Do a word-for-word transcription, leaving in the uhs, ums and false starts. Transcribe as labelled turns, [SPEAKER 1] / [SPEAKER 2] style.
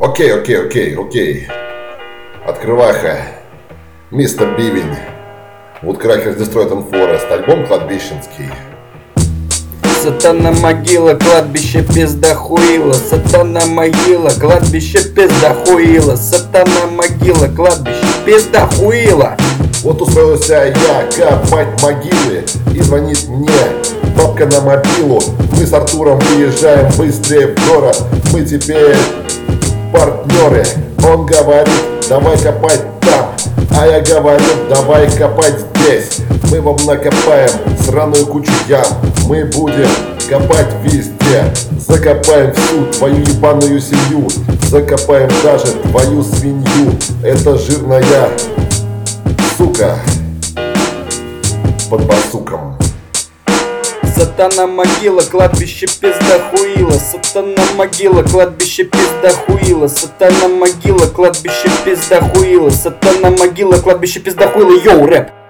[SPEAKER 1] Окей, окей, окей, окей. Открываха. Мистер Бивень. Woodcrackers Destroyed and Forest. Альбом кладбищенский.
[SPEAKER 2] Сатана могила, кладбище пиздохуила. Сатана могила, кладбище пиздохуила. Сатана могила, кладбище пиздохуила.
[SPEAKER 1] Вот устроился я копать могилы, и звонит мне бабка на мобилу. Мы с Артуром выезжаем быстрее в город, мы теперь партнеры. Он говорит, давай копать там, а я говорю, давай копать здесь. Мы вам накопаем сраную кучу ям, мы будем копать везде. Закопаем всю твою ебаную семью, закопаем даже твою свинью. Это жирная сука под басуком.
[SPEAKER 2] Сатана могила, кладбище пиздохуила. Сатана могила, кладбище пиздохуила. Сатана могила, кладбище пиздохуила. Сатана могила, кладбище пиздохуила. Йоу, рэп.